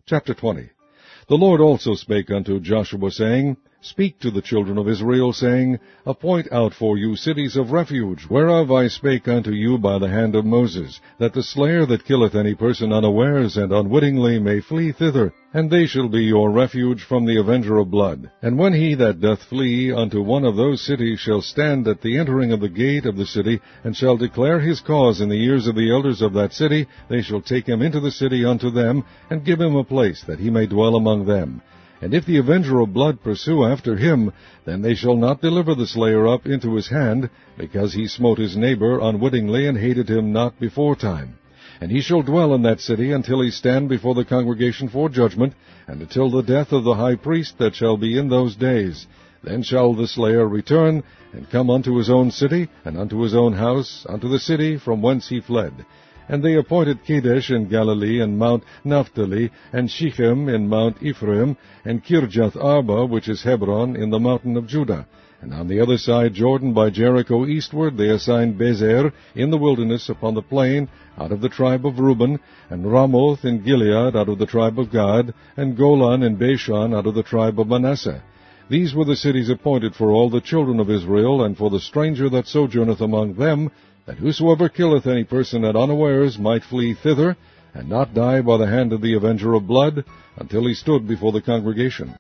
Chapter 20. The Lord also spake unto Joshua, saying, Speak to the children of Israel, saying, Appoint out for you cities of refuge, whereof I spake unto you by the hand of Moses, that the slayer that killeth any person unawares and unwittingly may flee thither, and they shall be your refuge from the avenger of blood. And when he that doth flee unto one of those cities shall stand at the entering of the gate of the city, and shall declare his cause in the ears of the elders of that city, they shall take him into the city unto them, and give him a place that he may dwell among them. And if the avenger of blood pursue after him, then they shall not deliver the slayer up into his hand, because he smote his neighbor unwittingly, and hated him not beforetime. And he shall dwell in that city until he stand before the congregation for judgment, and until the death of the high priest that shall be in those days. Then shall the slayer return, and come unto his own city, and unto his own house, unto the city from whence he fled. And they appointed Kadesh in Galilee, and Mount Naphtali, and Shechem in Mount Ephraim, and Kirjath Arba, which is Hebron, in the mountain of Judah. And on the other side Jordan by Jericho eastward they assigned Bezer in the wilderness upon the plain, out of the tribe of Reuben, and Ramoth in Gilead out of the tribe of Gad, and Golan in Bashan out of the tribe of Manasseh. These were the cities appointed for all the children of Israel, and for the stranger that sojourneth among them, that whosoever killeth any person at unawares might flee thither, and not die by the hand of the avenger of blood, until he stood before the congregation.